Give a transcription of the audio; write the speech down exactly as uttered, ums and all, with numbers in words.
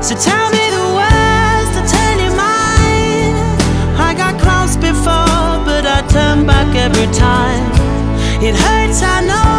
So tell me the words to tell you mine. I got close before, but I turn back every time. It hurts, I know.